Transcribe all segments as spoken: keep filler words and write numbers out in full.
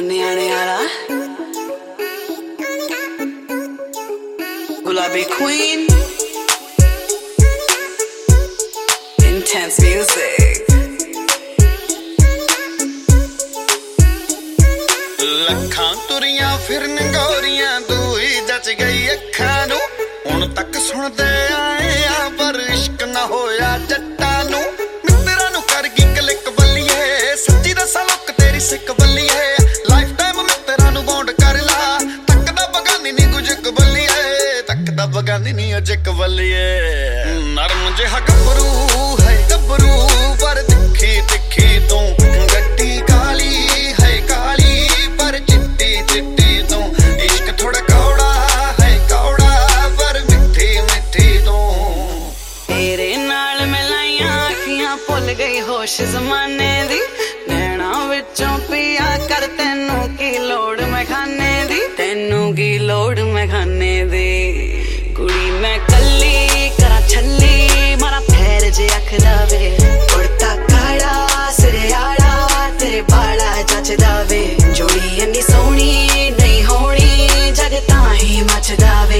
ਨਿਆਣੇ ਵਾਲਾ ਗੁਲਾਬੀ queen intense music ਲੱਖਾਂ ਤੁਰੀਆਂ ਫਿਰਨ ਗੋਰੀਆਂ ਤੂੰ ਹੀ ਜੱਜ ਗਈ ਅੱਖਾਂ ਨੂੰ ਹੁਣ ਤੱਕ ਸੁਣਦੇ ਆਏ ਆ ਪਰ ਇਸ਼ਕ ਨਾ ਹੋਇਆ ਜੱਟਾਂ ਨੂੰ ਮਿੱਤਰਾਂ ਨੂੰ ਕਰ ਗਈ ਕਲਿੱਕ ਬੱਲੀਏ ਸੱਚੀ ਦੱਸਾਂ ਲੋਕ ਤੇਰੀ ਸਿੱਕ ਬੱਲੀਏ ਲਾਈਫ ਟਾਈਮ ਮਿੱਤਰਾਂ ਨੂੰ ਬੌਂਡ ਕਰ ਲਾ ਤੱਕਦਾ ਬਗਾਨੀ ਨੀ ਕੁਝ ਕਬੱਲੀਏ ਤੱਕਦਾ ਬਗਾਨੀ ਨੀ ਅਜ ਕਬੱਲੀਏ ਨਰਮ ਜਿਹਾ ਗੱਭਰੂ ਹੈ ਗੱਭਰੂ ਪਰ ਤਿੱਖੀ ਤਿੱਖੀ ਤੂੰ ਗੱਡੀ ਕਾਲੀ ਹੈ ਕਾਲੀ ਪਰ ਚਿੱਟੀ ਚਿੱਟੀ ਤੂੰ ਇਸ਼ਕ ਥੋੜਾ ਕੌੜਾ ਹੈ ਕੌੜਾ ਪਰ ਮਿੱਠੀ ਮਿੱਠੀ ਤੂੰ ਤੇਰੇ ਨਾਲ ਮਿਲਾਈਆਂ ਅੱਖੀਆਂ ਭੁੱਲ ਗਈ ਹੋਸ਼ ਜ਼ਮਾਨੇ ਦੀ ਨੈਣਾ ਵਿੱਚੋਂ ਪਿਆ ਕਰ ਤੈਨੂੰ ਕੀ ਲੋੜ ਮੈਂ ਖਾਨੇ ਦੀ ਤੈਨੂੰ ਕੀ ਲੋੜ ਮੈਂ ਖਾਨੇ ਦੀ ਕੁੜੀ ਮੈਂ ਕੱਲੀ ਕਰਾਂ ਛੱਲੀ ਮਾਰਾ ਫੇਰ ਜੇ ਅੱਖ ਦਾਵੇ ਕੁੜਤਾ ਕਾਲਾ ਸਿਰੇ ਆਲਾ ਤੇਰੇ ਬਾਲਾ ਜੱਚਦਾ ਵੇ ਜੋੜੀ ਇੰਨੀ ਸੋਹਣੀ ਨਹੀਂ ਹੋਣੀ ਜਗ ਤਾਂ ਹੀ ਮੱਚਦਾ ਵੇ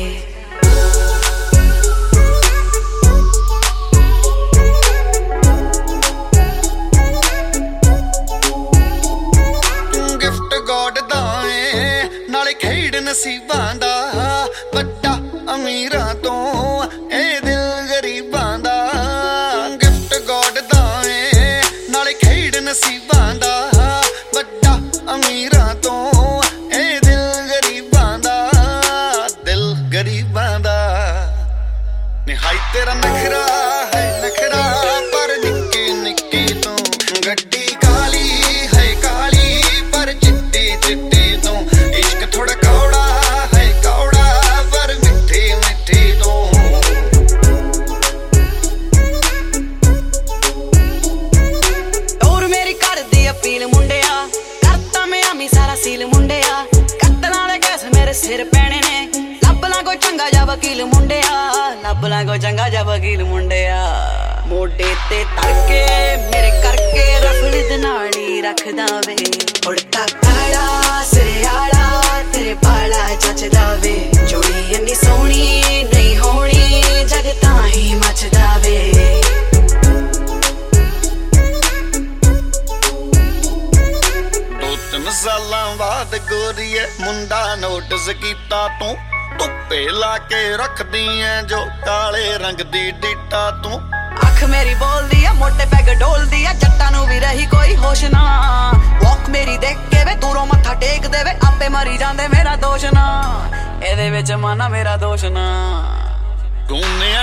ਖੇਡ ਨਸੀਬਾਂ ਦਾ ਵੱਡਾ ਅਮੀਰਾਂ ਤੋਂ ਇਹ ਦਿਲ ਗਰੀਬਾਂ ਦਾ ਗਿਫਟ ਗੋਡ ਦਾ ਏ ਨਾਲੇ ਖੇਡ ਨਸੀਬਾਂ ਦਾ ਵੱਡਾ ਅਮੀਰਾਂ ਤੋਂ ਇਹ ਦਿਲ ਗਰੀਬਾਂ ਦਾ ਦਿਲ ਗਰੀਬਾਂ ਦਾ ਨਿਹਾਈ ਤੇਰਾ ਨਖਰਾ ਹੈ ਨਖਰਾ ਪਰ ਨਿੱਕੀ ਨਿੱਕੀ ਤੂੰ ਗੱਡੀ ਕਾਲੀ ਹੈ ਕਾਲੀ ਪਰ ਚਿੱਟੀ ਚਿੱਟੀ ਤੂੰ ਇਸ਼ਕ ਥੋੜਾ ਕੌੜਾ ਹੈ ਕੌੜਾ ਪਰ ਮਿੱਠੀ ਮਿੱਠੀ ਤੂੰ ਔਰ ਮੇਰੀ ਕਰਦੀ ਅਪੀਲ ਮੁੰਡਿਆ ਕਰਤਾ ਮੈਂ ਆਮੀ ਸਾਰਾ ਸੀਲ ਮੁੰਡਿਆ ਕੱਟ ਨਾਲੇ ਗੈਸ ਮੇਰੇ ਸਿਰ ਪੈਣੇ ਨੇ ਲੱਭ ਲਾ ਕੋਈ ਚੰਗਾ ਜਾ ਵਕੀਲ ਮੁੰਡਿਆ ਲੱਭ ਲਾ ਕੋਈ ਚੰਗਾ ਜਾ ਵਕੀਲ ਮੁੰਡਿਆ ਮੋਢੇ ਤੇ ਤੜਕੇ ਮੇਰੇ ਕਰਕੇ ਰਫਲ ਦੇ ਨਾਲ ਹੀ ਰੱਖਦਾ ਵੇ ਉੜਤਾ ਕਾਲਾ ਸਿਰੇ ਆਲਾ ਤੇਰੇ ਬਾਲਾ ਜੱਚਦਾ ਵੇ ਜੋੜੀ ਇੰਨੀ ਸੋਹਣੀ ਨਹੀਂ ਹੋਣੀ ਜਗ ਤਾਂ ਹੀ ਮੱਚਦਾ ਵੇ ਦੋ ਤਿੰਨ ਸਾਲਾਂ ਬਾਅਦ ਗੋਰੀਏ ਮੁੰਡਾ ਨੋਟਿਸ ਕੀਤਾ ਤੂੰ ਧੁੱਪੇ ਲਾ ਕੇ ਰੱਖਦੀ ਐ ਜੋ ਕਾਲੇ ਰੰਗ ਦੀ ਡੀਟਾ ਤੂੰ ਅੱਖ ਮੇਰੀ ਬੋਲਦੀ ਆ ਮੋਟੇ ਪੈਗ ਡੋਲਦੀ ਆ ਜੱਟਾਂ ਨੂੰ ਵੀ ਰਹੀ ਕੋਈ ਹੋਸ਼ ਨਾ ਵਾਕ ਮੇਰੀ ਦੇਖ ਕੇ ਵੇ ਦੂਰੋਂ ਮੱਥਾ ਟੇਕ ਦੇਵੇ ਆਪੇ ਮਰੀ ਜਾਂਦੇ ਮੇਰਾ ਦੋਸ਼ ਨਾ ਇਹਦੇ ਵਿੱਚ ਮਾਨਾ ਮੇਰਾ ਦੋਸ਼ ਨਾ ਤੂੰ